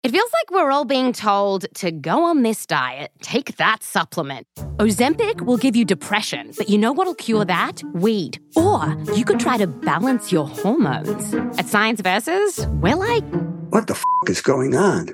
It feels like we're all being told to go on this diet, take that supplement. Ozempic will give you depression, but you know what'll cure that? Weed. Or you could try to balance your hormones. At Science Versus, we're like, what the is going on?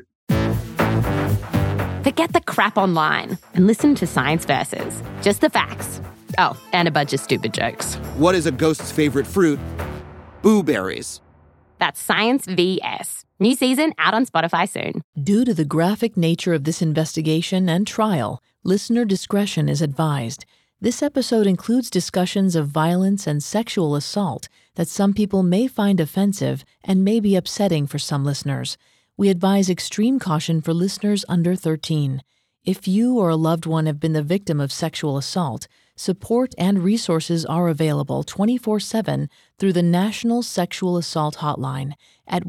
Forget the crap online and listen to Science Versus. Just the facts. Oh, and a bunch of stupid jokes. What is a ghost's favorite fruit? Blueberries. That's Science VS. New season out on Spotify soon. Due to the graphic nature of this investigation and trial, listener discretion is advised. This episode includes discussions of violence and sexual assault that some people may find offensive and may be upsetting for some listeners. We advise extreme caution for listeners under 13. If you or a loved one have been the victim of sexual assault, support and resources are available 24/7 through the National Sexual Assault Hotline at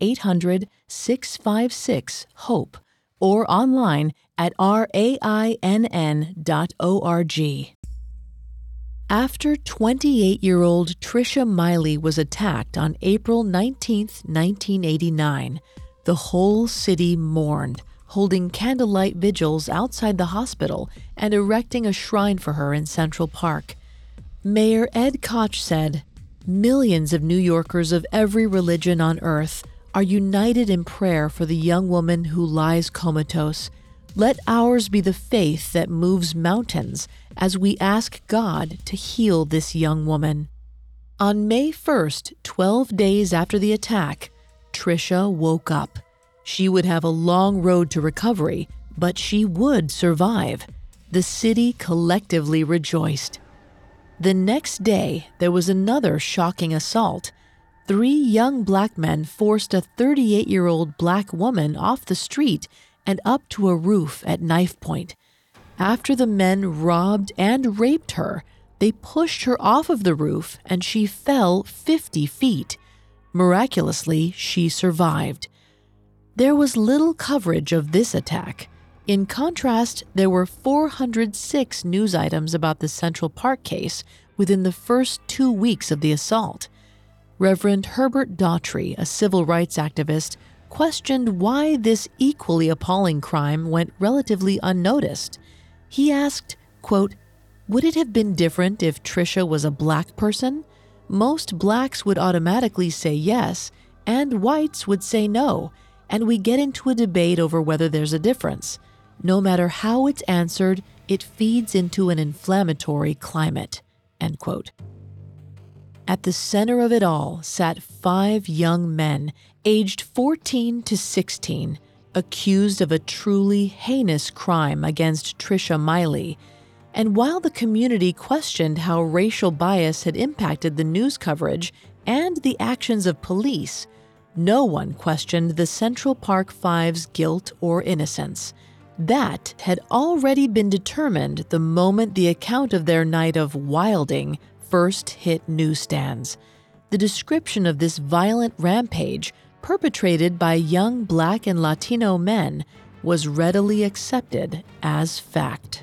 1-800-656-HOPE or online at rainn.org. After 28-year-old Tricia Miley was attacked on April 19, 1989, the whole city mourned, holding candlelight vigils outside the hospital and erecting a shrine for her in Central Park. Mayor Ed Koch said, "Millions of New Yorkers of every religion on earth are united in prayer for the young woman who lies comatose. Let ours be the faith that moves mountains as we ask God to heal this young woman." On May 1st, 12 days after the attack, Tricia woke up. She would have a long road to recovery, but she would survive. The city collectively rejoiced. The next day, there was another shocking assault. 3 young black men forced a 38-year-old black woman off the street and up to a roof at knife point. After the men robbed and raped her, they pushed her off of the roof and she fell 50 feet. Miraculously, she survived. There was little coverage of this attack. In contrast, there were 406 news items about the Central Park case within the first 2 weeks of the assault. Reverend Herbert Daughtry, a civil rights activist, questioned why this equally appalling crime went relatively unnoticed. He asked, quote, "Would it have been different if Tricia was a black person? Most blacks would automatically say yes, and whites would say no. And we get into a debate over whether there's a difference. No matter how it's answered, it feeds into an inflammatory climate." End quote. At the center of it all sat 5 young men, aged 14 to 16, accused of a truly heinous crime against Tricia Miley. And while the community questioned how racial bias had impacted the news coverage and the actions of police, no one questioned the Central Park Five's guilt or innocence. That had already been determined the moment the account of their night of wilding first hit newsstands. The description of this violent rampage, perpetrated by young Black and Latino men, was readily accepted as fact.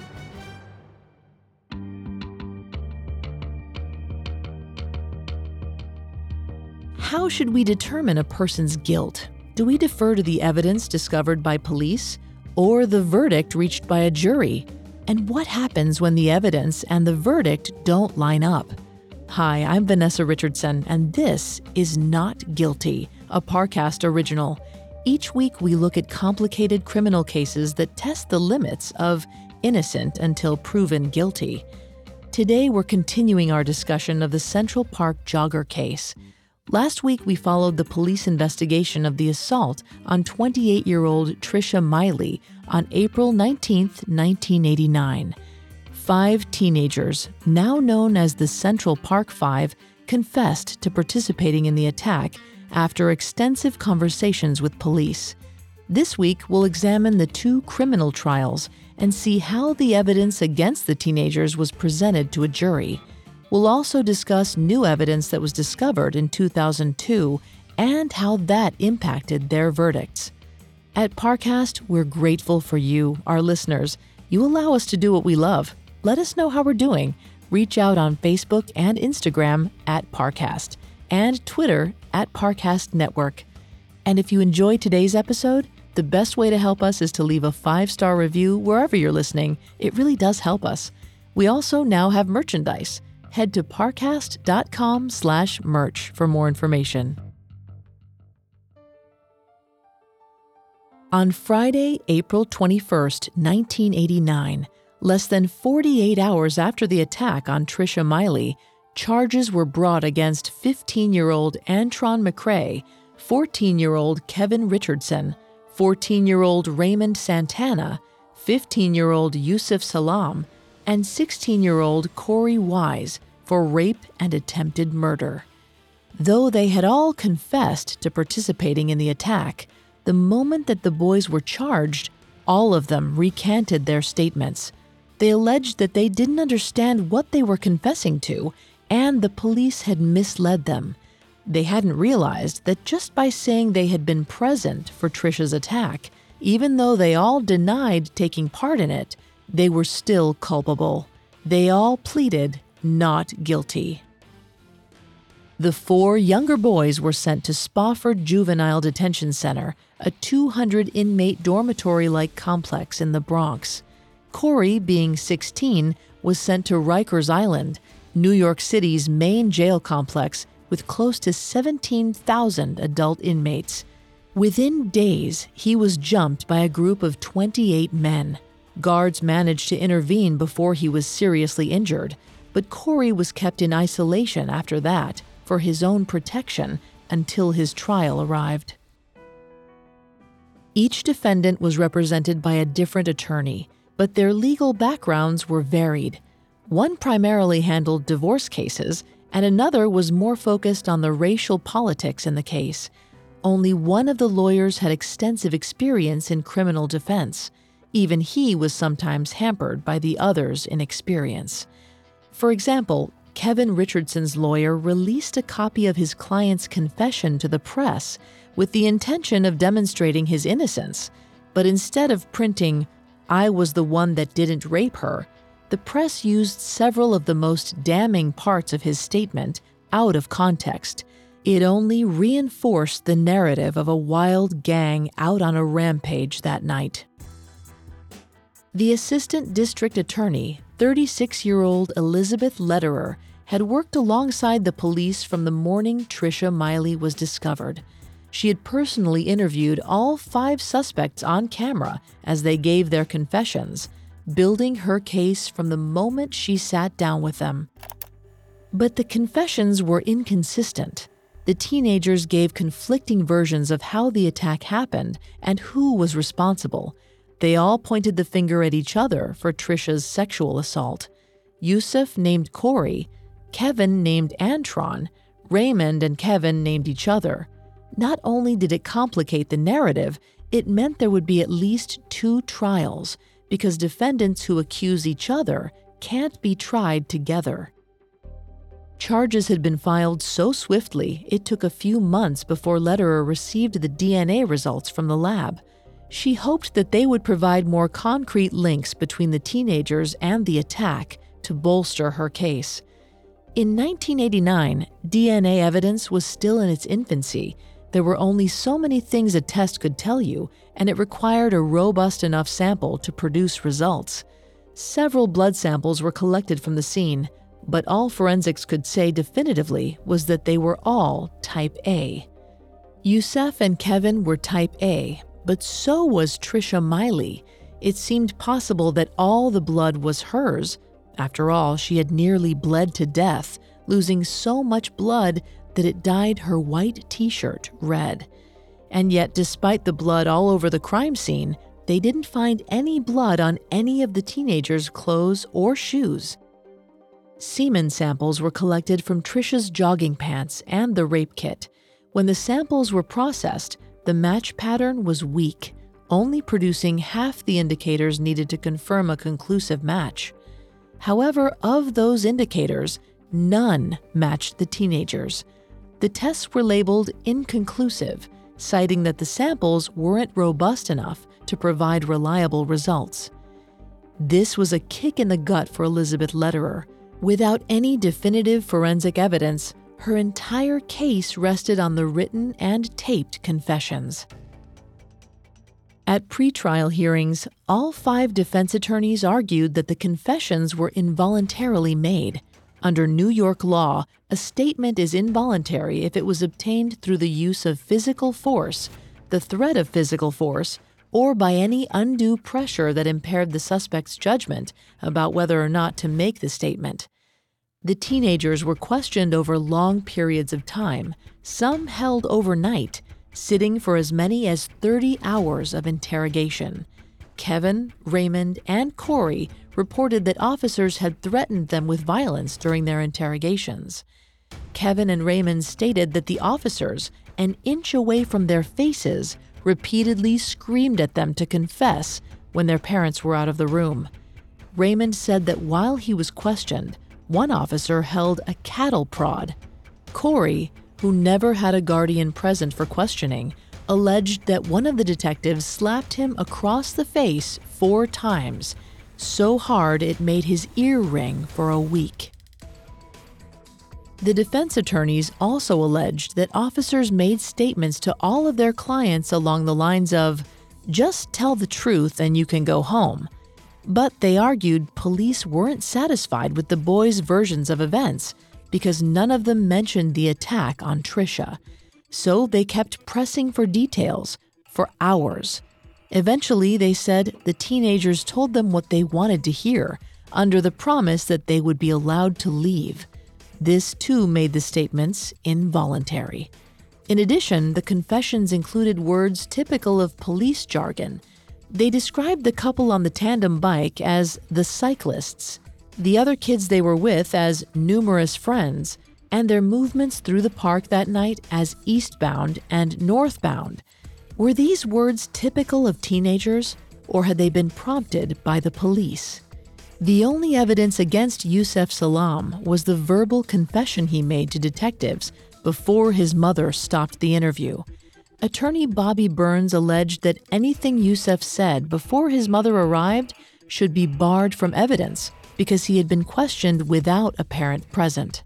How should we determine a person's guilt? Do we defer to the evidence discovered by police or the verdict reached by a jury? And what happens when the evidence and the verdict don't line up? Hi, I'm Vanessa Richardson, and this is Not Guilty, a Parcast original. Each week we look at complicated criminal cases that test the limits of innocent until proven guilty. Today we're continuing our discussion of the Central Park jogger case. Last week, we followed the police investigation of the assault on 28-year-old Tricia Miley on April 19, 1989. 5 teenagers, now known as the Central Park Five, confessed to participating in the attack after extensive conversations with police. This week, we'll examine the 2 criminal trials and see how the evidence against the teenagers was presented to a jury. We'll also discuss new evidence that was discovered in 2002 and how that impacted their verdicts. At Parcast, we're grateful for you, our listeners. You allow us to do what we love. Let us know how we're doing. Reach out on Facebook and Instagram at Parcast and Twitter at Parcast Network. And if you enjoyed today's episode, the best way to help us is to leave a 5-star review wherever you're listening. It really does help us. We also now have merchandise. Head to parcast.com/merch for more information. On Friday, April 21st, 1989, less than 48 hours after the attack on Tricia Miley, charges were brought against 15-year-old Antron McCray, 14-year-old Kevin Richardson, 14-year-old Raymond Santana, 15-year-old Yusuf Salam, and 16-year-old Corey Wise for rape and attempted murder. Though they had all confessed to participating in the attack, the moment that the boys were charged, all of them recanted their statements. They alleged that they didn't understand what they were confessing to, and the police had misled them. They hadn't realized that just by saying they had been present for Tricia's attack, even though they all denied taking part in it, they were still culpable. They all pleaded not guilty. The 4 younger boys were sent to Spofford Juvenile Detention Center, a 200-inmate dormitory-like complex in the Bronx. Corey, being 16, was sent to Rikers Island, New York City's main jail complex with close to 17,000 adult inmates. Within days, he was jumped by a group of 28 men. Guards managed to intervene before he was seriously injured, but Corey was kept in isolation after that for his own protection until his trial arrived. Each defendant was represented by a different attorney, but their legal backgrounds were varied. One primarily handled divorce cases, and another was more focused on the racial politics in the case. Only one of the lawyers had extensive experience in criminal defense. Even he was sometimes hampered by the other's inexperience. For example, Kevin Richardson's lawyer released a copy of his client's confession to the press with the intention of demonstrating his innocence, but instead of printing, "I was the one that didn't rape her," the press used several of the most damning parts of his statement out of context. It only reinforced the narrative of a wild gang out on a rampage that night. The assistant district attorney, 36-year-old Elizabeth Lederer, had worked alongside the police from the morning Tricia Miley was discovered. She had personally interviewed all 5 suspects on camera as they gave their confessions, building her case from the moment she sat down with them. But the confessions were inconsistent. The teenagers gave conflicting versions of how the attack happened and who was responsible. They all pointed the finger at each other for Tricia's sexual assault. Yusuf named Corey, Kevin named Antron, Raymond and Kevin named each other. Not only did it complicate the narrative, it meant there would be at least 2 trials, because defendants who accuse each other can't be tried together. Charges had been filed so swiftly, it took a few months before Lederer received the DNA results from the lab. She hoped that they would provide more concrete links between the teenagers and the attack to bolster her case. In 1989, DNA evidence was still in its infancy. There were only so many things a test could tell you, and it required a robust enough sample to produce results. Several blood samples were collected from the scene, but all forensics could say definitively was that they were all type A. Yusuf and Kevin were type A, but so was Tricia Miley. It seemed possible that all the blood was hers. After all, she had nearly bled to death, losing so much blood that it dyed her white t-shirt red. And yet, despite the blood all over the crime scene, they didn't find any blood on any of the teenagers' clothes or shoes. Semen samples were collected from Tricia's jogging pants and the rape kit. When the samples were processed, the match pattern was weak, only producing half the indicators needed to confirm a conclusive match. However, of those indicators, none matched the teenagers. The tests were labeled inconclusive, citing that the samples weren't robust enough to provide reliable results. This was a kick in the gut for Elizabeth Lederer. Without any definitive forensic evidence, Her entire case rested on the written and taped confessions. At pretrial hearings, all 5 defense attorneys argued that the confessions were involuntarily made. Under New York law, a statement is involuntary if it was obtained through the use of physical force, the threat of physical force, or by any undue pressure that impaired the suspect's judgment about whether or not to make the statement. The teenagers were questioned over long periods of time, some held overnight, sitting for as many as 30 hours of interrogation. Kevin, Raymond, and Corey reported that officers had threatened them with violence during their interrogations. Kevin and Raymond stated that the officers, an inch away from their faces, repeatedly screamed at them to confess when their parents were out of the room. Raymond said that while he was questioned, one officer held a cattle prod. Corey, who never had a guardian present for questioning, alleged that one of the detectives slapped him across the face 4 times, so hard it made his ear ring for a week. The defense attorneys also alleged that officers made statements to all of their clients along the lines of, "Just tell the truth and you can go home." But they argued police weren't satisfied with the boys' versions of events because none of them mentioned the attack on Tricia. So they kept pressing for details for hours. Eventually, they said the teenagers told them what they wanted to hear, under the promise that they would be allowed to leave. This, too, made the statements involuntary. In addition, the confessions included words typical of police jargon. They described the couple on the tandem bike as the cyclists, the other kids they were with as numerous friends, and their movements through the park that night as eastbound and northbound. Were these words typical of teenagers, or had they been prompted by the police? The only evidence against Yusef Salaam was the verbal confession he made to detectives before his mother stopped the interview. Attorney Bobby Burns alleged that anything Yusef said before his mother arrived should be barred from evidence because he had been questioned without a parent present.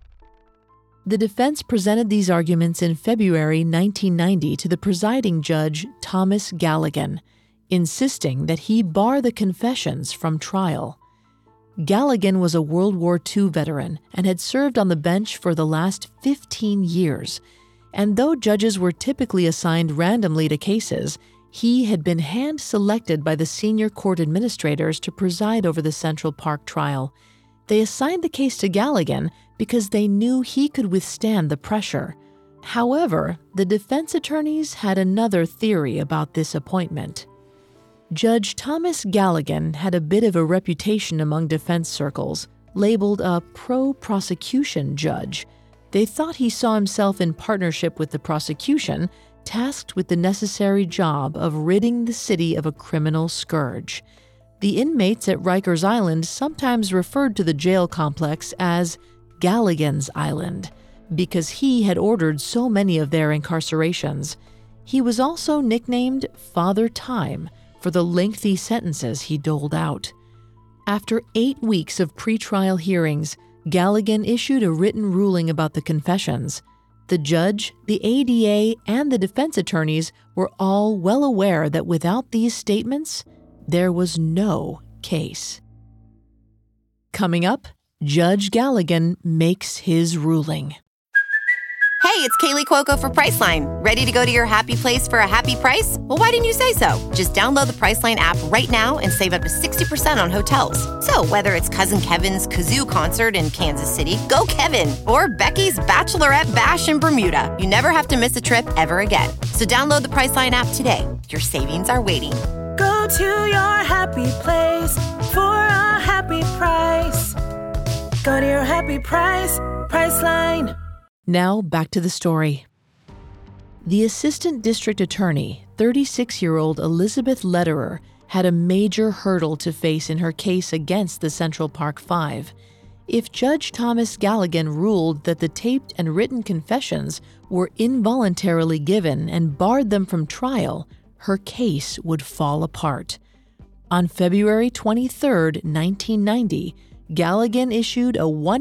The defense presented these arguments in February 1990 to the presiding judge, Thomas Galligan, insisting that he bar the confessions from trial. Galligan was a World War II veteran and had served on the bench for the last 15 years. And though judges were typically assigned randomly to cases, he had been hand-selected by the senior court administrators to preside over the Central Park trial. They assigned the case to Galligan because they knew he could withstand the pressure. However, the defense attorneys had another theory about this appointment. Judge Thomas Galligan had a bit of a reputation among defense circles, labeled a pro-prosecution judge. They thought he saw himself in partnership with the prosecution, tasked with the necessary job of ridding the city of a criminal scourge. The inmates at Rikers Island sometimes referred to the jail complex as Galligan's Island, because he had ordered so many of their incarcerations. He was also nicknamed Father Time for the lengthy sentences he doled out. After 8 weeks of pretrial hearings, Galligan issued a written ruling about the confessions. The judge, the ADA, and the defense attorneys were all well aware that without these statements, there was no case. Coming up, Judge Galligan makes his ruling. Hey, it's Kaylee Cuoco for Priceline. Ready to go to your happy place for a happy price? Well, why didn't you say so? Just download the Priceline app right now and save up to 60% on hotels. So whether it's Cousin Kevin's Kazoo Concert in Kansas City, go Kevin, or Becky's Bachelorette Bash in Bermuda, you never have to miss a trip ever again. So download the Priceline app today. Your savings are waiting. Go to your happy place for a happy price. Go to your happy price, Priceline. Now, back to the story. The assistant district attorney, 36-year-old Elizabeth Lederer, had a major hurdle to face in her case against the Central Park Five. If Judge Thomas Galligan ruled that the taped and written confessions were involuntarily given and barred them from trial, her case would fall apart. On February 23, 1990, Galligan issued a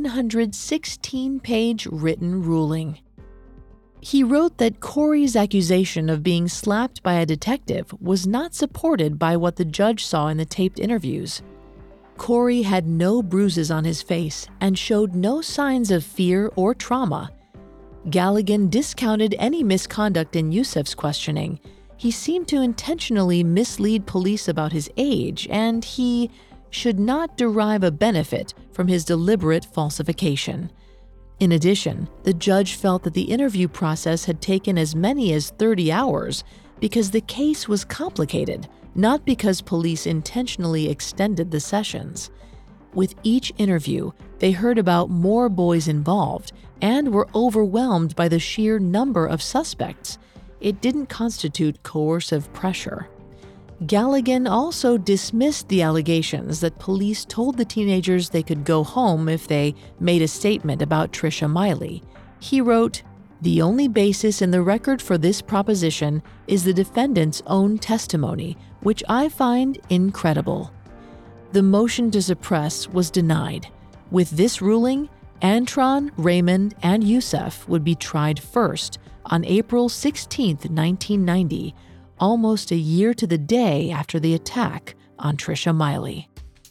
116-page written ruling. He wrote that Corey's accusation of being slapped by a detective was not supported by what the judge saw in the taped interviews. Corey had no bruises on his face and showed no signs of fear or trauma. Galligan discounted any misconduct in Yusef's questioning. He seemed to intentionally mislead police about his age, and he should not derive a benefit from his deliberate falsification. In addition, the judge felt that the interview process had taken as many as 30 hours because the case was complicated, not because police intentionally extended the sessions. With each interview, they heard about more boys involved and were overwhelmed by the sheer number of suspects. It didn't constitute coercive pressure. Galligan also dismissed the allegations that police told the teenagers they could go home if they made a statement about Trisha Miley. He wrote, "The only basis in the record for this proposition is the defendant's own testimony, which I find incredible." The motion to suppress was denied. With this ruling, Antron, Raymond, and Yusef would be tried first on April 16, 1990, almost a year to the day after the attack on Trisha Miley.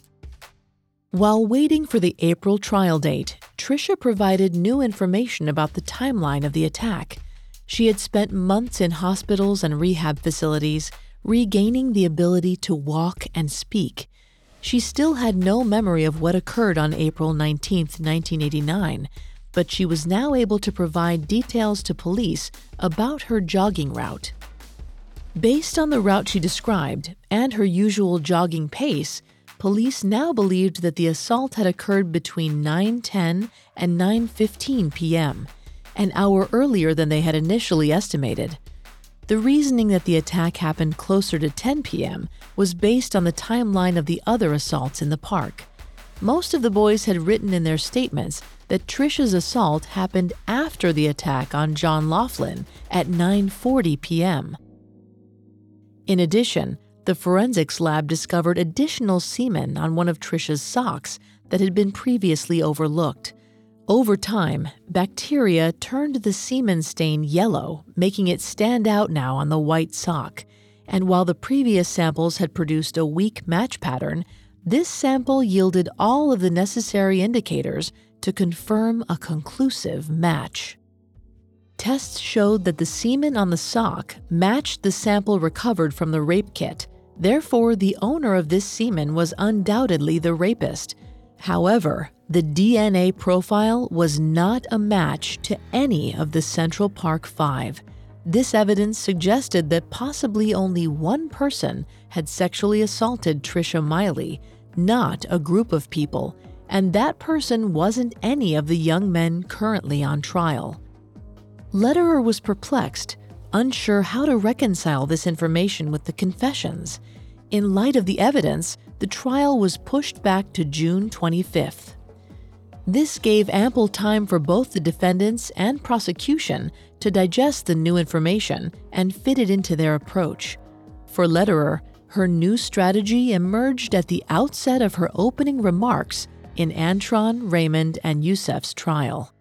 While waiting for the April trial date, Trisha provided new information about the timeline of the attack. She had spent months in hospitals and rehab facilities, regaining the ability to walk and speak. She still had no memory of what occurred on April 19, 1989, but she was now able to provide details to police about her jogging route. Based on the route she described and her usual jogging pace, police now believed that the assault had occurred between 9:10 and 9:15 p.m., an hour earlier than they had initially estimated. The reasoning that the attack happened closer to 10 p.m. was based on the timeline of the other assaults in the park. Most of the boys had written in their statements that Trisha's assault happened after the attack on John Laughlin at 9:40 p.m. In addition, the forensics lab discovered additional semen on one of Trisha's socks that had been previously overlooked. Over time, bacteria turned the semen stain yellow, making it stand out now on the white sock. And while the previous samples had produced a weak match pattern, this sample yielded all of the necessary indicators to confirm a conclusive match. Tests showed that the semen on the sock matched the sample recovered from the rape kit. Therefore, the owner of this semen was undoubtedly the rapist. However, the DNA profile was not a match to any of the Central Park Five. This evidence suggested that possibly only one person had sexually assaulted Trisha Miley, not a group of people, and that person wasn't any of the young men currently on trial. Lederer was perplexed, unsure how to reconcile this information with the confessions. In light of the evidence, the trial was pushed back to June 25th. This gave ample time for both the defendants and prosecution to digest the new information and fit it into their approach. For Lederer, her new strategy emerged at the outset of her opening remarks in Antron, Raymond, and Yusef's trial.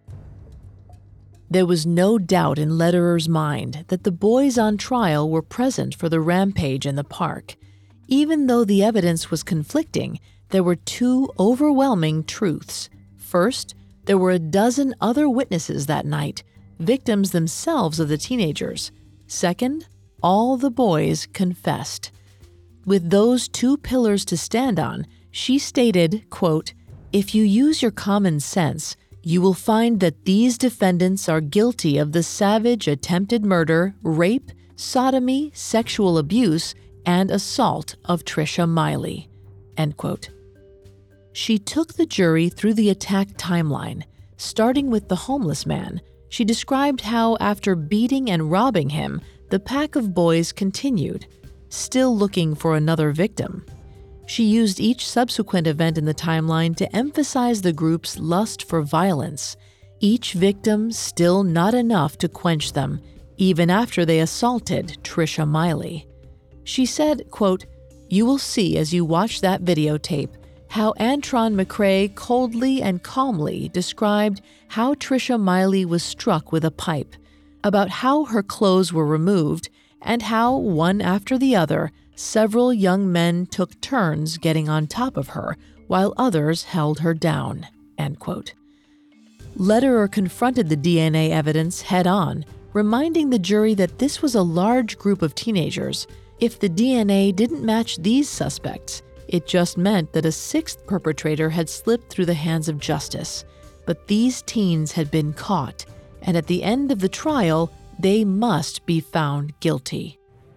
There was no doubt in Lederer's mind that the boys on trial were present for the rampage in the park. Even though the evidence was conflicting, there were two overwhelming truths. First, there were a dozen other witnesses that night, victims themselves of the teenagers. Second, all the boys confessed. With those two pillars to stand on, she stated, quote, "If you use your common sense, you will find that these defendants are guilty of the savage attempted murder, rape, sodomy, sexual abuse, and assault of Trisha Miley." End quote. She took the jury through the attack timeline. Starting with the homeless man, she described how after beating and robbing him, the pack of boys continued, still looking for another victim. She used each subsequent event in the timeline to emphasize the group's lust for violence. Each victim still not enough to quench them, even after they assaulted Trisha Miley. She said, quote, "You will see as you watch that videotape how Antron McCrae coldly and calmly described how Tricia Miley was struck with a pipe, about how her clothes were removed, and how, one after the other, several young men took turns getting on top of her while others held her down, end quote. Lederer confronted the DNA evidence head-on, reminding the jury that this was a large group of teenagers. If the DNA didn't match these suspects, it just meant that a sixth perpetrator had slipped through the hands of justice. But these teens had been caught, and at the end of the trial, they must be found guilty.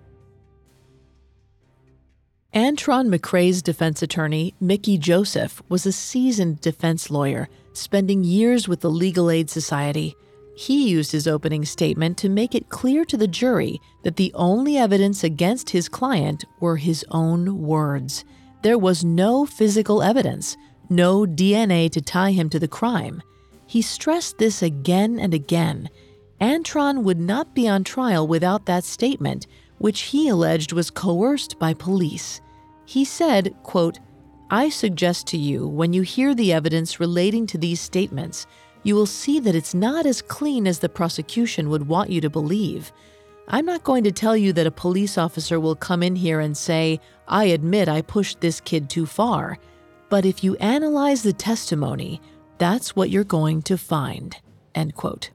Antron McCrae's defense attorney, Mickey Joseph, was a seasoned defense lawyer, spending years with the Legal Aid Society. He used his opening statement to make it clear to the jury that the only evidence against his client were his own words. There was no physical evidence, no DNA to tie him to the crime. He stressed this again and again. Antron would not be on trial without that statement, which he alleged was coerced by police. He said, quote, "I suggest to you, when you hear the evidence relating to these statements, you will see that it's not as clean as the prosecution would want you to believe. I'm not going to tell you that a police officer will come in here and say, 'I admit I pushed this kid too far.' But if you analyze the testimony, that's what you're going to find," end quote.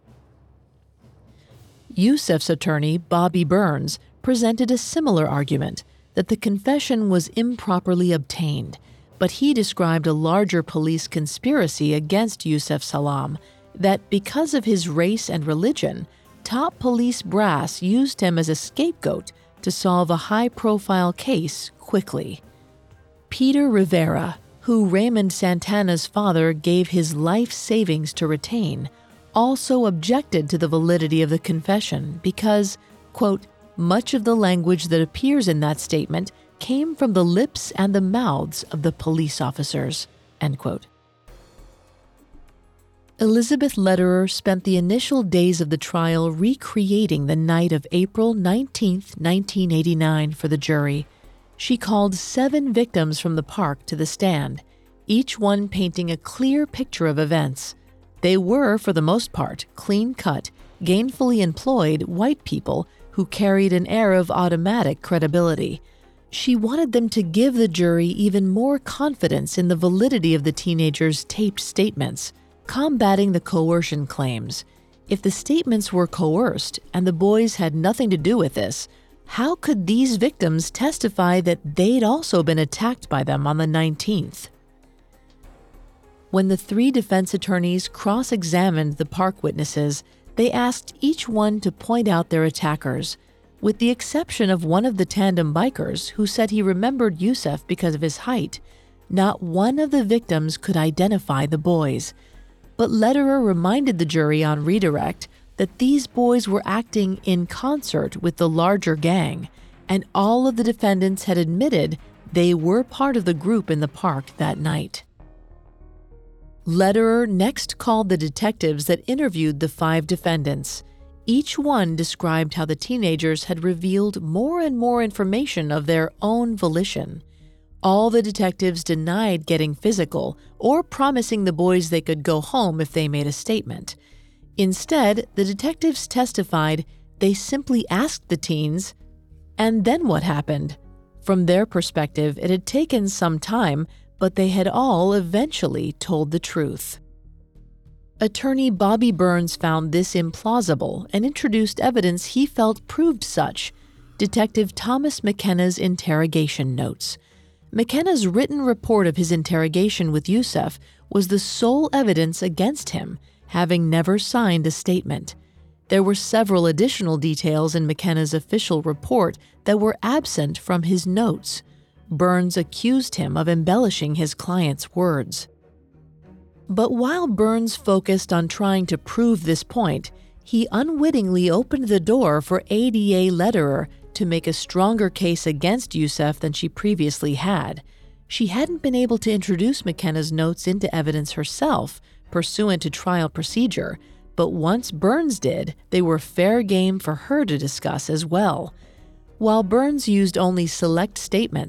Yusef's attorney, Bobby Burns, presented a similar argument, that the confession was improperly obtained, but he described a larger police conspiracy against Yusef Salaam, that because of his race and religion, top police brass used him as a scapegoat to solve a high-profile case quickly. Peter Rivera, who Raymond Santana's father gave his life savings to retain, also objected to the validity of the confession because, quote, "Much of the language that appears in that statement came from the lips and the mouths of the police officers," end quote. Elizabeth Lederer spent the initial days of the trial recreating the night of April 19, 1989 for the jury. She called 7 victims from the park to the stand, each one painting a clear picture of events. They were, for the most part, clean-cut, gainfully employed white people who carried an air of automatic credibility. She wanted them to give the jury even more confidence in the validity of the teenagers' taped statements, combating the coercion claims. If the statements were coerced and the boys had nothing to do with this, how could these victims testify that they'd also been attacked by them on the 19th? When the 3 defense attorneys cross-examined the park witnesses, they asked each one to point out their attackers. With the exception of one of the tandem bikers who said he remembered Yusef because of his height, not one of the victims could identify the boys. But Lederer reminded the jury on redirect that these boys were acting in concert with the larger gang, and all of the defendants had admitted they were part of the group in the park that night. Lederer next called the detectives that interviewed the 5 defendants. Each one described how the teenagers had revealed more and more information of their own volition. All the detectives denied getting physical or promising the boys they could go home if they made a statement. Instead, the detectives testified they simply asked the teens, "And then what happened?" From their perspective, it had taken some time, but they had all eventually told the truth. Attorney Bobby Burns found this implausible and introduced evidence he felt proved such: Detective Thomas McKenna's interrogation notes. McKenna's written report of his interrogation with Yusef was the sole evidence against him, having never signed a statement. There were several additional details in McKenna's official report that were absent from his notes. Burns accused him of embellishing his client's words. But while Burns focused on trying to prove this point, he unwittingly opened the door for ADA Lederer to make a stronger case against Yusef than she previously had. She hadn't been able to introduce McKenna's notes into evidence herself, pursuant to trial procedure, but once Burns did, they were fair game for her to discuss as well. While Burns used only select statements,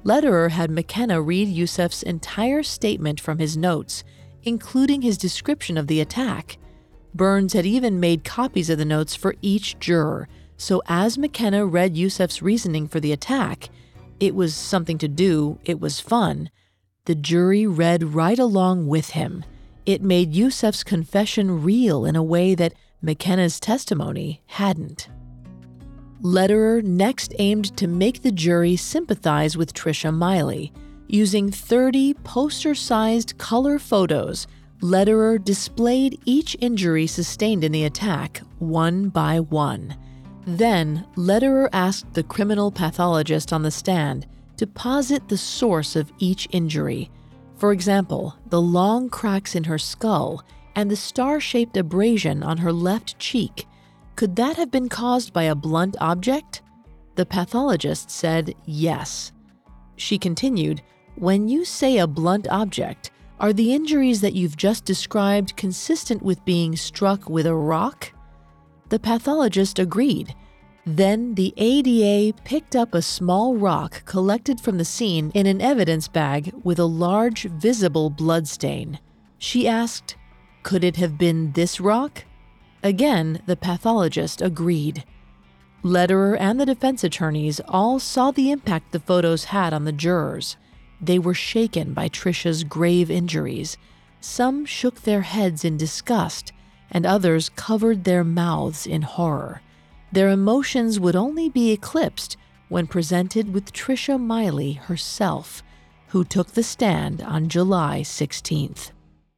Lederer had McKenna read Yusef's entire statement from his notes, including his description of the attack. Burns had even made copies of the notes for each juror, so as McKenna read Yusef's reasoning for the attack, it was something to do, it was fun, the jury read right along with him. It made Yusef's confession real in a way that McKenna's testimony hadn't. Lederer next aimed to make the jury sympathize with Tricia Miley. Using 30 poster-sized color photos, Lederer displayed each injury sustained in the attack, one by one. Then, Lederer asked the criminal pathologist on the stand to posit the source of each injury. For example, the long cracks in her skull and the star-shaped abrasion on her left cheek. Could that have been caused by a blunt object? The pathologist said yes. She continued, "When you say a blunt object, are the injuries that you've just described consistent with being struck with a rock?" The pathologist agreed. Then the ADA picked up a small rock collected from the scene in an evidence bag with a large visible blood stain. She asked, "Could it have been this rock?" Again, the pathologist agreed. Lederer and the defense attorneys all saw the impact the photos had on the jurors. They were shaken by Tricia's grave injuries. Some shook their heads in disgust, and others covered their mouths in horror. Their emotions would only be eclipsed when presented with Tricia Miley herself, who took the stand on July 16th.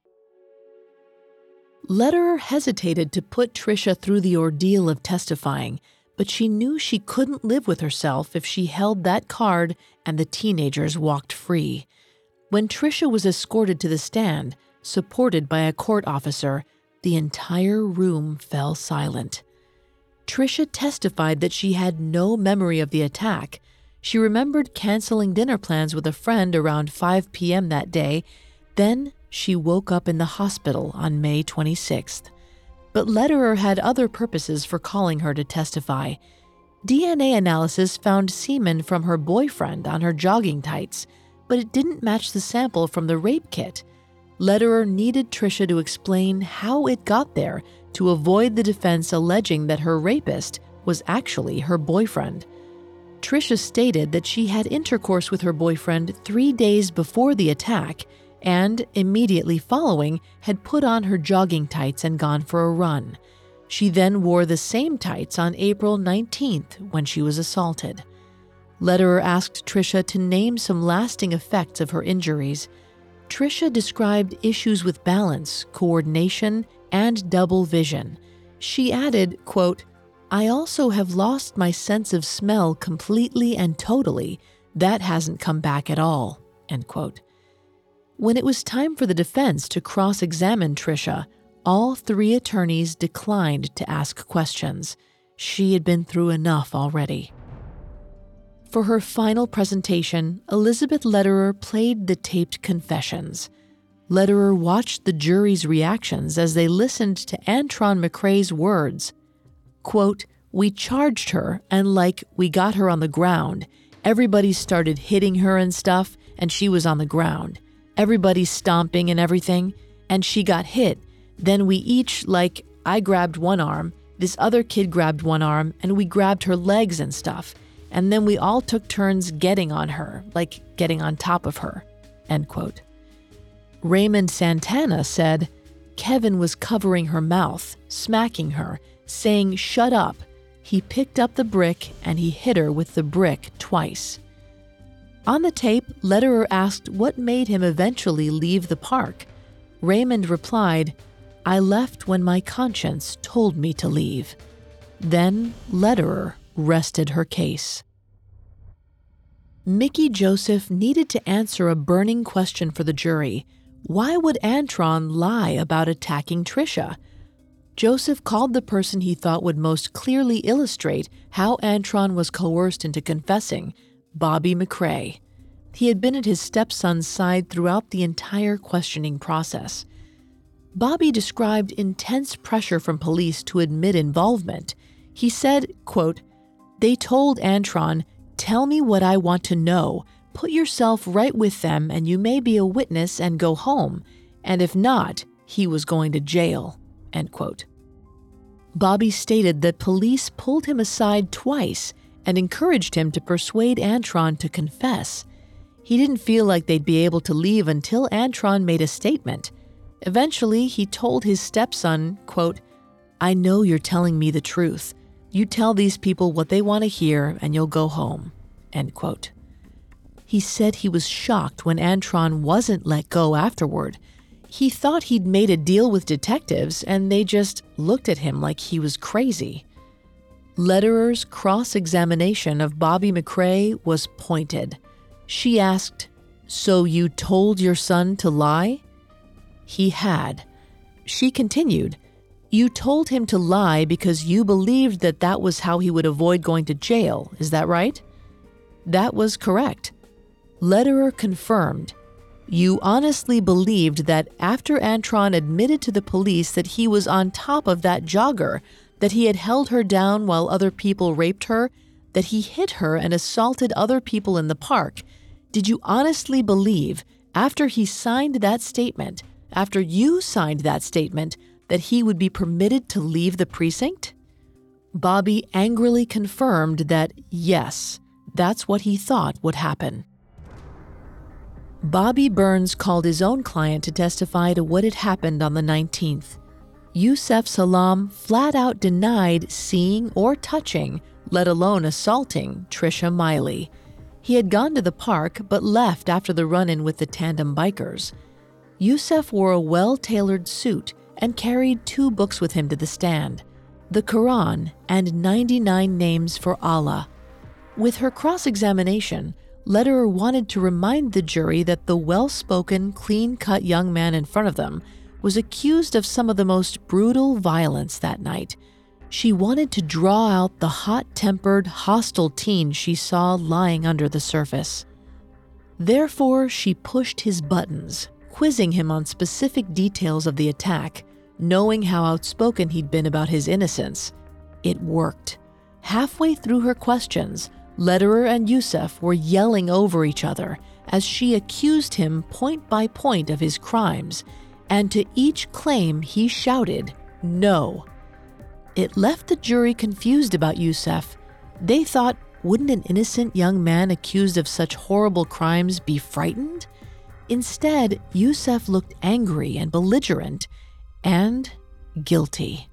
Lederer hesitated to put Tricia through the ordeal of testifying, but she knew she couldn't live with herself if she held that card and the teenagers walked free. When Tricia was escorted to the stand, supported by a court officer, the entire room fell silent. Tricia testified that she had no memory of the attack. She remembered canceling dinner plans with a friend around 5 p.m. that day. Then she woke up in the hospital on May 26th. But Lederer had other purposes for calling her to testify. DNA analysis found semen from her boyfriend on her jogging tights, but it didn't match the sample from the rape kit. Lederer needed Tricia to explain how it got there to avoid the defense alleging that her rapist was actually her boyfriend. Tricia stated that she had intercourse with her boyfriend 3 days before the attack and, immediately following, had put on her jogging tights and gone for a run. She then wore the same tights on April 19th when she was assaulted. Lederer asked Tricia to name some lasting effects of her injuries. Tricia described issues with balance, coordination, and double vision. She added, quote, "I also have lost my sense of smell completely and totally. That hasn't come back at all," end quote. When it was time for the defense to cross-examine Tricia, all 3 attorneys declined to ask questions. She had been through enough already. For her final presentation, Elizabeth Lederer played the taped confessions. Lederer watched the jury's reactions as they listened to Antron McCrae's words. Quote, "We charged her, and we got her on the ground. Everybody started hitting her and stuff, and she was on the ground. Everybody's stomping and everything, and she got hit. Then we each, I grabbed one arm, this other kid grabbed one arm, and we grabbed her legs and stuff. And then we all took turns getting on her, getting on top of her," end quote. Raymond Santana said, "Kevin was covering her mouth, smacking her, saying, 'Shut up.' He picked up the brick and he hit her with the brick twice." On the tape, Lederer asked what made him eventually leave the park. Raymond replied, "I left when my conscience told me to leave." Then Lederer rested her case. Mickey Joseph needed to answer a burning question for the jury. Why would Antron lie about attacking Tricia? Joseph called the person he thought would most clearly illustrate how Antron was coerced into confessing, Bobby McCrae. He had been at his stepson's side throughout the entire questioning process. Bobby described intense pressure from police to admit involvement. He said, quote, "They told Antron, 'Tell me what I want to know. Put yourself right with them and you may be a witness and go home. And if not, he was going to jail." End quote. Bobby stated that police pulled him aside twice and encouraged him to persuade Antron to confess. He didn't feel like they'd be able to leave until Antron made a statement. Eventually, he told his stepson, quote, "I know you're telling me the truth. You tell these people what they want to hear and you'll go home." End quote. He said he was shocked when Antron wasn't let go afterward. He thought he'd made a deal with detectives and they just looked at him like he was crazy. Lederer's cross-examination of Bobby McCrae was pointed. She asked, "So you told your son to lie?" He had. She continued, "You told him to lie because you believed that that was how he would avoid going to jail, is that right?" That was correct. Lederer confirmed, "You honestly believed that after Antron admitted to the police that he was on top of that jogger, that he had held her down while other people raped her, that he hit her and assaulted other people in the park, did you honestly believe, after he signed that statement, after you signed that statement, that he would be permitted to leave the precinct?" Bobby angrily confirmed that, yes, that's what he thought would happen. Bobby Burns called his own client to testify to what had happened on the 19th. Yusef Salaam flat out denied seeing or touching, let alone assaulting, Tricia Miley. He had gone to the park but left after the run-in with the tandem bikers. Yusef wore a well-tailored suit and carried 2 books with him to the stand, the Quran and 99 Names for Allah. With her cross-examination, Lederer wanted to remind the jury that the well-spoken, clean-cut young man in front of them was accused of some of the most brutal violence that night. She wanted to draw out the hot-tempered, hostile teen she saw lying under the surface. Therefore, she pushed his buttons, quizzing him on specific details of the attack, knowing how outspoken he'd been about his innocence. It worked. Halfway through her questions, Lederer and Yusef were yelling over each other as she accused him point by point of his crimes, and to each claim he shouted, "No." It left the jury confused about Yusef. They thought, wouldn't an innocent young man accused of such horrible crimes be frightened? Instead, Yusef looked angry and belligerent and guilty.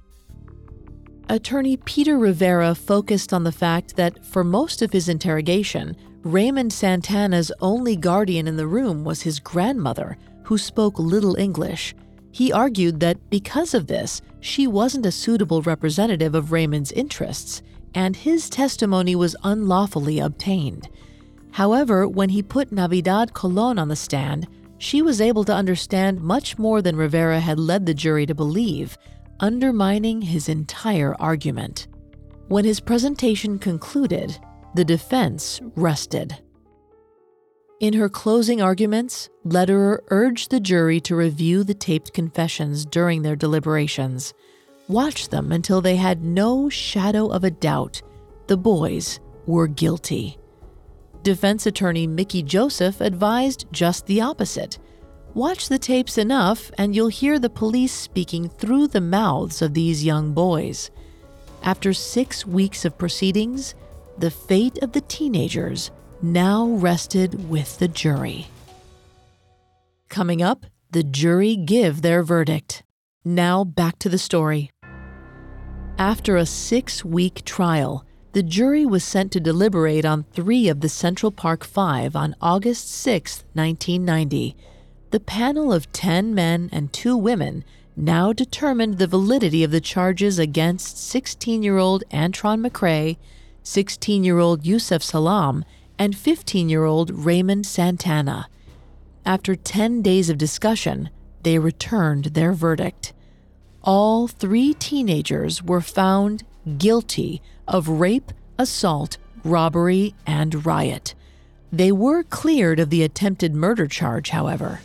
Attorney Peter Rivera focused on the fact that for most of his interrogation, Raymond Santana's only guardian in the room was his grandmother, who spoke little English. He argued that because of this, she wasn't a suitable representative of Raymond's interests, and his testimony was unlawfully obtained. However, when he put Navidad Colon on the stand, she was able to understand much more than Rivera had led the jury to believe, undermining his entire argument. When his presentation concluded, the defense rested. In her closing arguments, Lederer urged the jury to review the taped confessions during their deliberations. Watch them until they had no shadow of a doubt the boys were guilty. Defense attorney Mickey Joseph advised just the opposite. Watch the tapes enough and you'll hear the police speaking through the mouths of these young boys. After 6 weeks of proceedings, the fate of the teenagers now rested with the jury. Coming up, the jury give their verdict. Now back to the story. After a 6-week trial, the jury was sent to deliberate on 3 of the Central Park 5 on August 6, 1990. The panel of 10 men and 2 women now determined the validity of the charges against 16-year-old Antron McCrae, 16-year-old Yusef Salaam, and 15-year-old Raymond Santana. After 10 days of discussion, they returned their verdict. All 3 teenagers were found guilty of rape, assault, robbery, and riot. They were cleared of the attempted murder charge, however.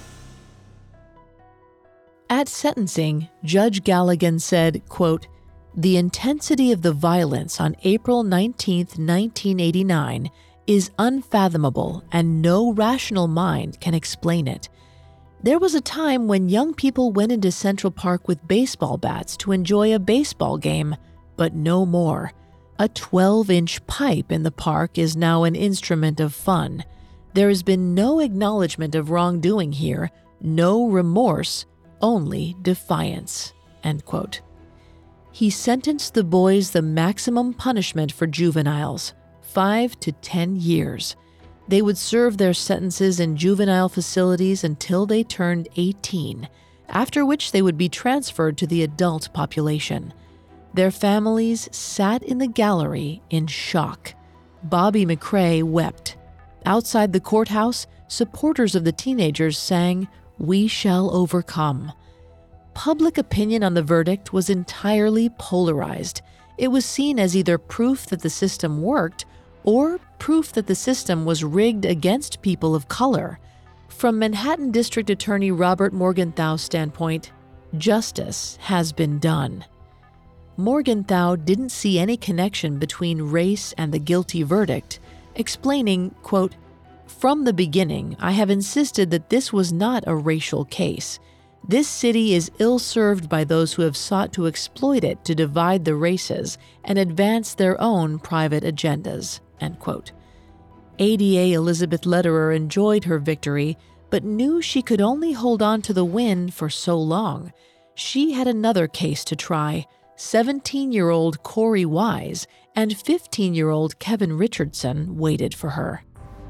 At sentencing, Judge Galligan said, quote, "The intensity of the violence on April 19, 1989 is unfathomable and no rational mind can explain it. There was a time when young people went into Central Park with baseball bats to enjoy a baseball game, but no more. A 12-inch pipe in the park is now an instrument of fun. There has been no acknowledgement of wrongdoing here, no remorse, only defiance." End quote. He sentenced the boys the maximum punishment for juveniles, 5 to 10 years. They would serve their sentences in juvenile facilities until they turned 18, after which they would be transferred to the adult population. Their families sat in the gallery in shock. Bobby McCrae wept. Outside the courthouse, supporters of the teenagers sang, "We shall overcome." Public opinion on the verdict was entirely polarized. It was seen as either proof that the system worked or proof that the system was rigged against people of color. From Manhattan District Attorney Robert Morgenthau's standpoint, justice has been done. Morgenthau didn't see any connection between race and the guilty verdict, explaining, quote, "From the beginning, I have insisted that this was not a racial case. This city is ill-served by those who have sought to exploit it to divide the races and advance their own private agendas." End quote. ADA Elizabeth Lederer enjoyed her victory, but knew she could only hold on to the win for so long. She had another case to try. 17-year-old Corey Wise and 15-year-old Kevin Richardson waited for her.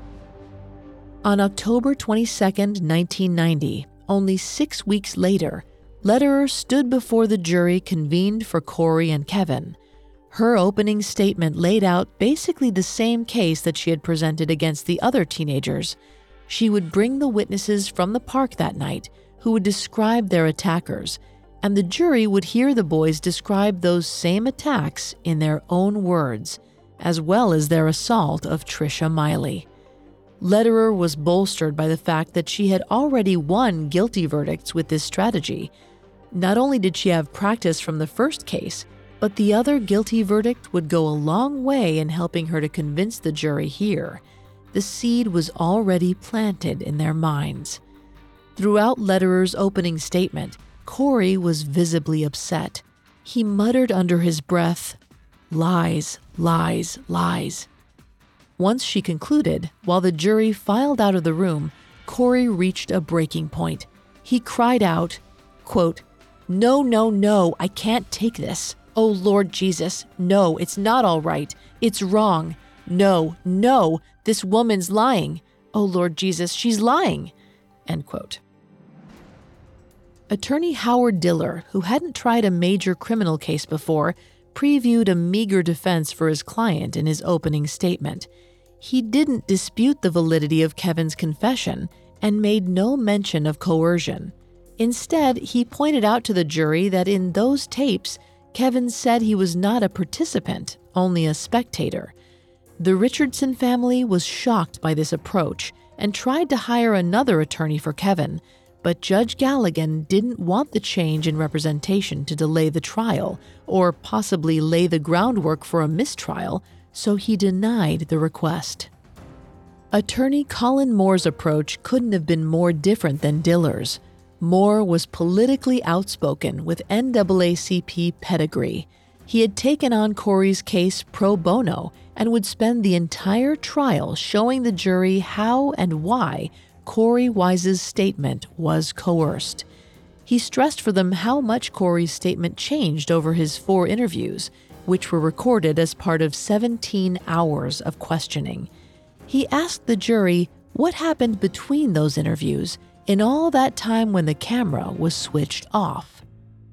On October 22, 1990, only 6 weeks later, Lederer stood before the jury convened for Corey and Kevin. Her opening statement laid out basically the same case that she had presented against the other teenagers. She would bring the witnesses from the park that night who would describe their attackers, and the jury would hear the boys describe those same attacks in their own words, as well as their assault of Tricia Miley. Lederer was bolstered by the fact that she had already won guilty verdicts with this strategy. Not only did she have practice from the first case, but the other guilty verdict would go a long way in helping her to convince the jury here. The seed was already planted in their minds. Throughout Lederer's opening statement, Corey was visibly upset. He muttered under his breath, "Lies, lies, lies." Once she concluded, while the jury filed out of the room, Corey reached a breaking point. He cried out, quote, "No, no, no, I can't take this. Oh, Lord Jesus, no, it's not all right. It's wrong. No, no, this woman's lying. Oh, Lord Jesus, she's lying." End quote. Attorney Howard Diller, who hadn't tried a major criminal case before, previewed a meager defense for his client in his opening statement. He didn't dispute the validity of Kevin's confession and made no mention of coercion. Instead, he pointed out to the jury that in those tapes, Kevin said he was not a participant, only a spectator. The Richardson family was shocked by this approach and tried to hire another attorney for Kevin, but Judge Galligan didn't want the change in representation to delay the trial or possibly lay the groundwork for a mistrial, so he denied the request. Attorney Colin Moore's approach couldn't have been more different than Diller's. Moore was politically outspoken with NAACP pedigree. He had taken on Corey's case pro bono and would spend the entire trial showing the jury how and why Corey Wise's statement was coerced. He stressed for them how much Corey's statement changed over his 4 interviews, which were recorded as part of 17 hours of questioning. He asked the jury what happened between those interviews in all that time when the camera was switched off.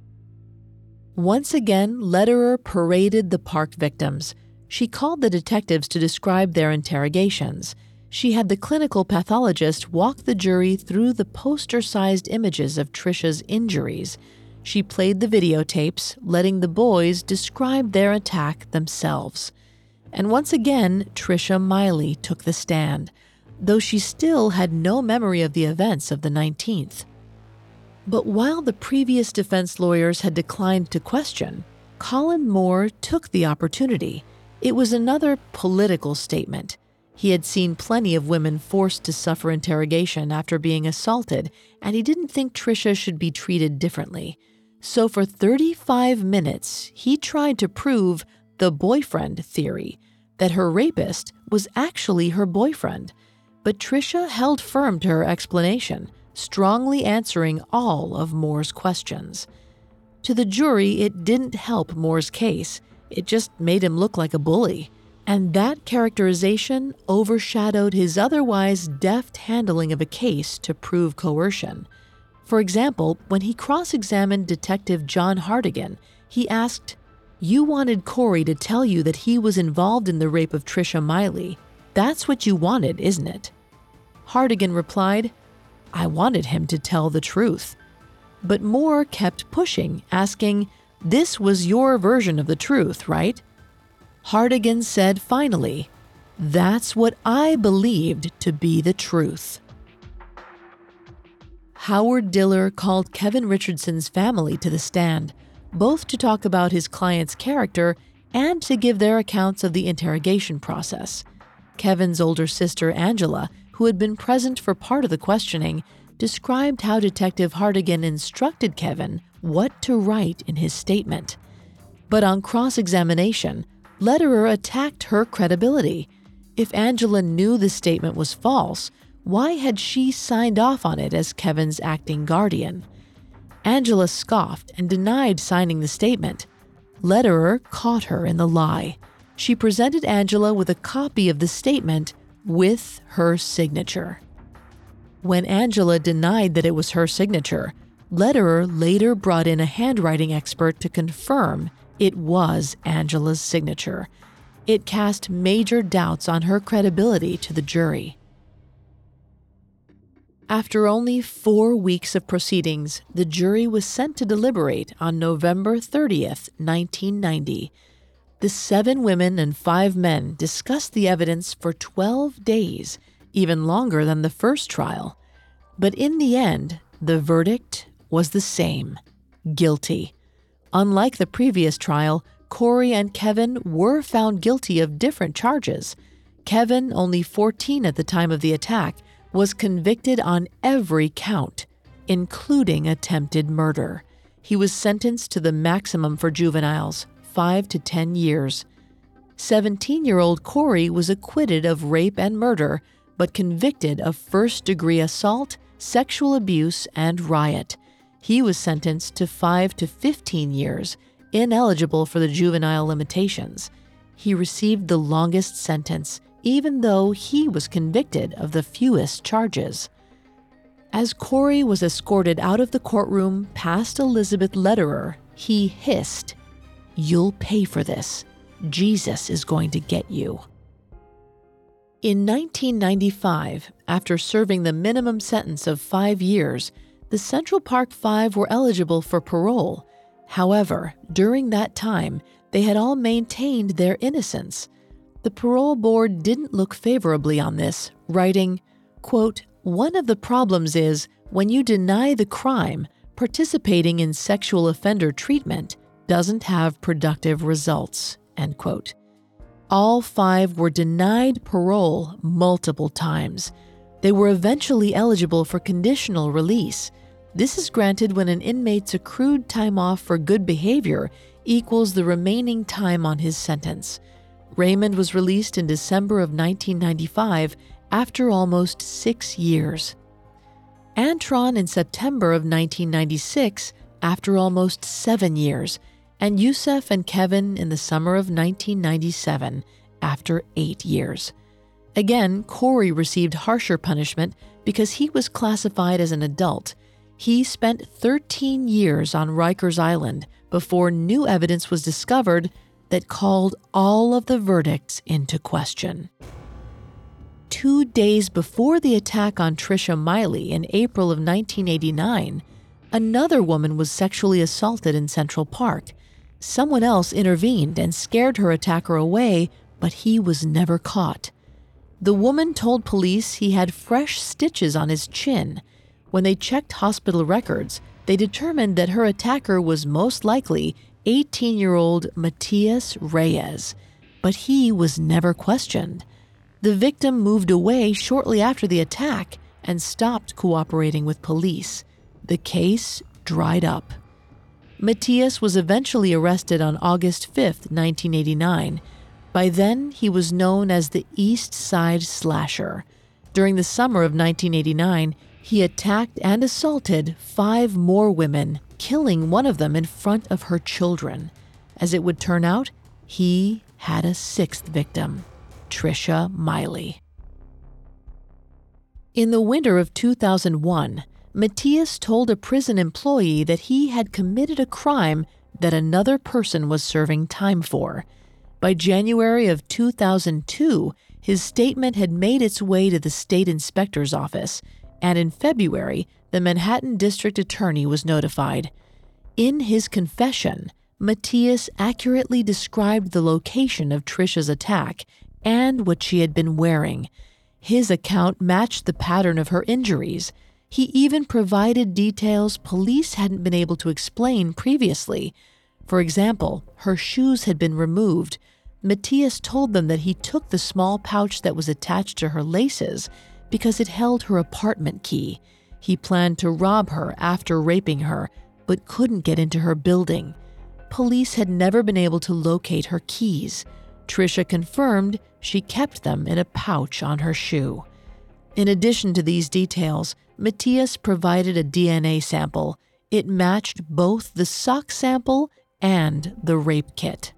Once again, Lederer paraded the park victims. She called the detectives to describe their interrogations. She had the clinical pathologist walk the jury through the poster-sized images of Tricia's injuries. She played the videotapes, letting the boys describe their attack themselves. And once again, Tricia Miley took the stand, though she still had no memory of the events of the 19th. But while the previous defense lawyers had declined to question, Colin Moore took the opportunity. It was another political statement. He had seen plenty of women forced to suffer interrogation after being assaulted, and he didn't think Tricia should be treated differently. So for 35 minutes, he tried to prove the boyfriend theory, that her rapist was actually her boyfriend. But Tricia held firm to her explanation, strongly answering all of Moore's questions. To the jury, it didn't help Moore's case. It just made him look like a bully. And that characterization overshadowed his otherwise deft handling of a case to prove coercion. For example, when he cross-examined Detective John Hartigan, he asked, "You wanted Corey to tell you that he was involved in the rape of Tricia Miley. That's what you wanted, isn't it?" Hartigan replied, "I wanted him to tell the truth." But Moore kept pushing, asking, "This was your version of the truth, right?" Hartigan said finally, "That's what I believed to be the truth." Howard Diller called Kevin Richardson's family to the stand, both to talk about his client's character and to give their accounts of the interrogation process. Kevin's older sister, Angela, who had been present for part of the questioning, described how Detective Hartigan instructed Kevin what to write in his statement. But on cross-examination, Lederer attacked her credibility. If Angela knew the statement was false, why had she signed off on it as Kevin's acting guardian? Angela scoffed and denied signing the statement. Lederer caught her in the lie. She presented Angela with a copy of the statement with her signature. When Angela denied that it was her signature, Lederer later brought in a handwriting expert to confirm it was Angela's signature. It cast major doubts on her credibility to the jury. After only 4 weeks of proceedings, the jury was sent to deliberate on November 30th, 1990. The 7 women and 5 men discussed the evidence for 12 days, even longer than the first trial. But in the end, the verdict was the same: guilty. Unlike the previous trial, Corey and Kevin were found guilty of different charges. Kevin, only 14 at the time of the attack, was convicted on every count, including attempted murder. He was sentenced to the maximum for juveniles, 5 to 10 years. 17-year-old Corey was acquitted of rape and murder, but convicted of first-degree assault, sexual abuse, and riot. He was sentenced to 5 to 15 years, ineligible for the juvenile limitations. He received the longest sentence, even though he was convicted of the fewest charges. As Corey was escorted out of the courtroom past Elizabeth Lederer, he hissed, "You'll pay for this. Jesus is going to get you." In 1995, after serving the minimum sentence of 5 years, the Central Park Five were eligible for parole. However, during that time, they had all maintained their innocence. The parole board didn't look favorably on this, writing, quote, "One of the problems is, when you deny the crime, participating in sexual offender treatment doesn't have productive results," end quote. All 5 were denied parole multiple times. They were eventually eligible for conditional release. This is granted when an inmate's accrued time off for good behavior equals the remaining time on his sentence. Raymond was released in December of 1995 after almost 6 years. Antron in September of 1996 after almost 7 years, and Yusef and Kevin in the summer of 1997 after 8 years. Again, Corey received harsher punishment because he was classified as an adult. He spent 13 years on Rikers Island before new evidence was discovered that called all of the verdicts into question. 2 days before the attack on Tricia Miley in April of 1989, another woman was sexually assaulted in Central Park. Someone else intervened and scared her attacker away, but he was never caught. The woman told police he had fresh stitches on his chin. When they checked hospital records, they determined that her attacker was most likely 18-year-old Matias Reyes, but he was never questioned. The victim moved away shortly after the attack and stopped cooperating with police. The case dried up. Matias was eventually arrested on August 5, 1989. By then, he was known as the East Side Slasher. During the summer of 1989, he attacked and assaulted 5 more women, killing one of them in front of her children. As it would turn out, he had a 6th victim, Tricia Miley. In the winter of 2001, Matias told a prison employee that he had committed a crime that another person was serving time for. By January of 2002, his statement had made its way to the state inspector's office, and in February, the Manhattan District Attorney was notified. In his confession, Matias accurately described the location of Tricia's attack and what she had been wearing. His account matched the pattern of her injuries. He even provided details police hadn't been able to explain previously. For example, her shoes had been removed. Matias told them that he took the small pouch that was attached to her laces because it held her apartment key. He planned to rob her after raping her, but couldn't get into her building. Police had never been able to locate her keys. Tricia confirmed she kept them in a pouch on her shoe. In addition to these details, Matias provided a DNA sample. It matched both the sock sample and the rape kit.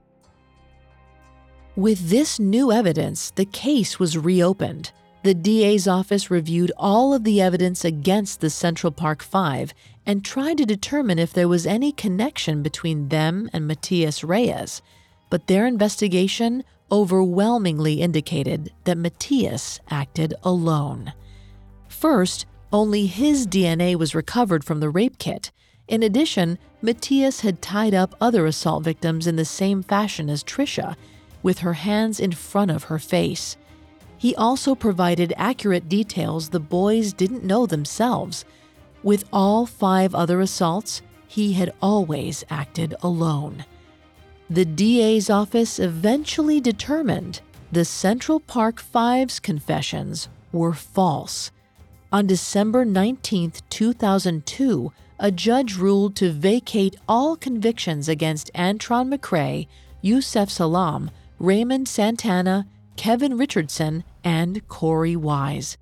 With this new evidence, the case was reopened. The DA's office reviewed all of the evidence against the Central Park Five and tried to determine if there was any connection between them and Matias Reyes, but their investigation overwhelmingly indicated that Matias acted alone. First, only his DNA was recovered from the rape kit. In addition, Matias had tied up other assault victims in the same fashion as Tricia, with her hands in front of her face. He also provided accurate details the boys didn't know themselves. With all 5 other assaults, he had always acted alone. The DA's office eventually determined the Central Park Five's confessions were false. On December 19, 2002, a judge ruled to vacate all convictions against Antron McCray, Yusef Salaam, Raymond Santana, Kevin Richardson, and Corey Wise.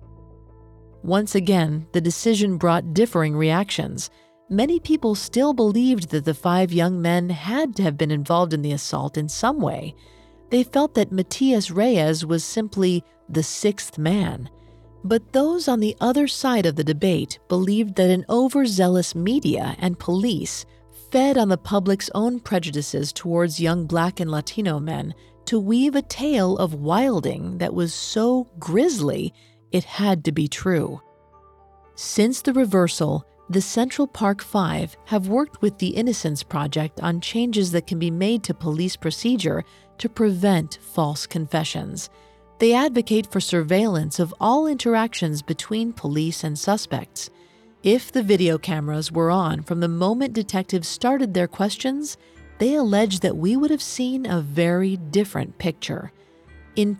Once again, the decision brought differing reactions. Many people still believed that the 5 young men had to have been involved in the assault in some way. They felt that Matias Reyes was simply the 6th man. But those on the other side of the debate believed that an overzealous media and police fed on the public's own prejudices towards young Black and Latino men to weave a tale of wilding that was so grisly it had to be true. Since the reversal, the Central Park Five have worked with the Innocence Project on changes that can be made to police procedure to prevent false confessions. They advocate for surveillance of all interactions between police and suspects. If the video cameras were on from the moment detectives started their questions, they allege that we would have seen a very different picture. In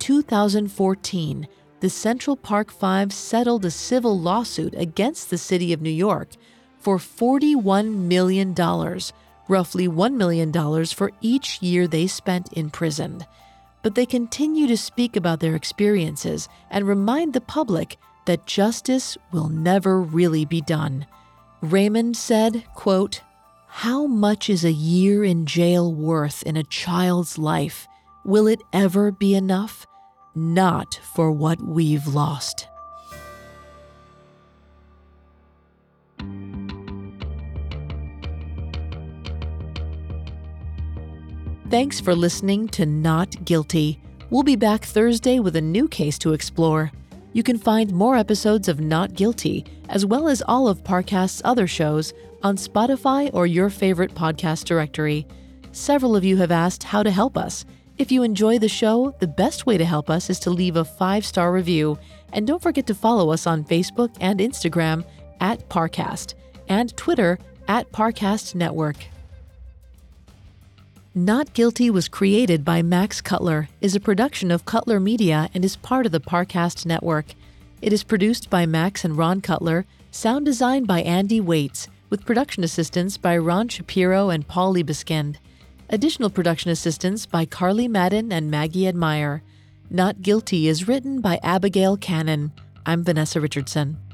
2014, the Central Park Five settled a civil lawsuit against the city of New York for $41 million, roughly $1 million for each year they spent imprisoned. But they continue to speak about their experiences and remind the public that justice will never really be done. Raymond said, quote, "How much is a year in jail worth in a child's life? Will it ever be enough? Not for what we've lost." Thanks for listening to Not Guilty. We'll be back Thursday with a new case to explore. You can find more episodes of Not Guilty, as well as all of Parcast's other shows, on Spotify or your favorite podcast directory. Several of you have asked how to help us. If you enjoy the show, the best way to help us is to leave a 5-star review. And don't forget to follow us on Facebook and Instagram @Parcast and Twitter @Parcast Network. Not Guilty was created by Max Cutler, is a production of Cutler Media, and is part of the Parcast Network. It is produced by Max and Ron Cutler, sound designed by Andy Waits, with production assistance by Ron Shapiro and Paul Liebeskind. Additional production assistance by Carly Madden and Maggie Admire. Not Guilty is written by Abigail Cannon. I'm Vanessa Richardson.